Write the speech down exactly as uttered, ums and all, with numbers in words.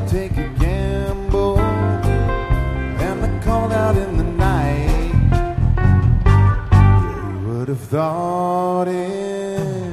take a gamble, and I called out in the night. You would have thought it